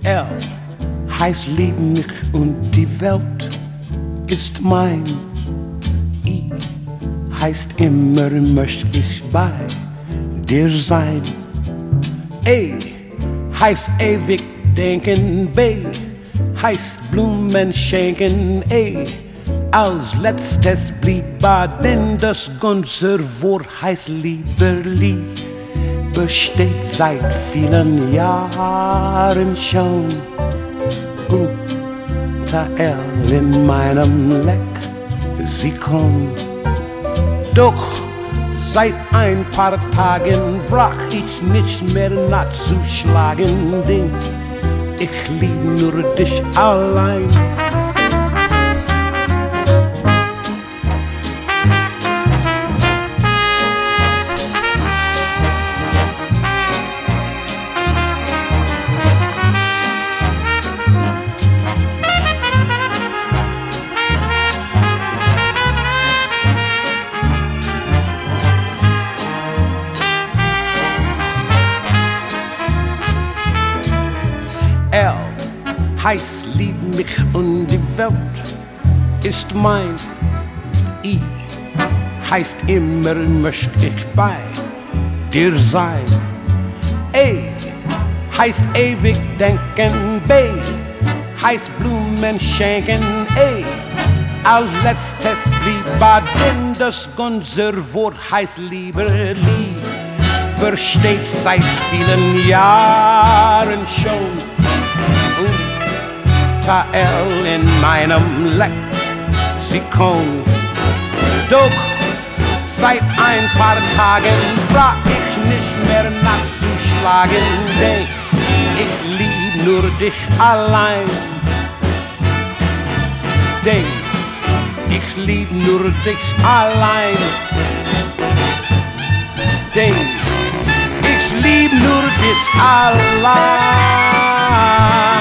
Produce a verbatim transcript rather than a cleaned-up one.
L heißt lieb mich und die Welt ist mein. I heißt immer möcht ich bei dir sein. E heißt ewig denken. B heißt Blumen schenken. E als letztes blieb denn das ganze Wort heißt Lieberli. Besteht seit vielen Jahren schon unter L in meinem Lexikon. Doch seit ein paar Tagen brach ich nicht mehr nachzuschlagen, denn ich lieb nur dich allein. L heißt lieb mich und die Welt ist mein. I heißt immer möcht ich bei dir sein. E heißt ewig denken. B heißt Blumen schenken. E als letztes blieb denn das ganze Wort heißt Lieberli. Besteht seit vielen Jahren schon unter L in meinem Lexikon. Doch seit ein paar Tagen brach ich nicht mehr nachzuschlagen, denn ich lieb nur dich allein. Denn ich lieb nur dich allein. Denn ich lieb nur dich allein.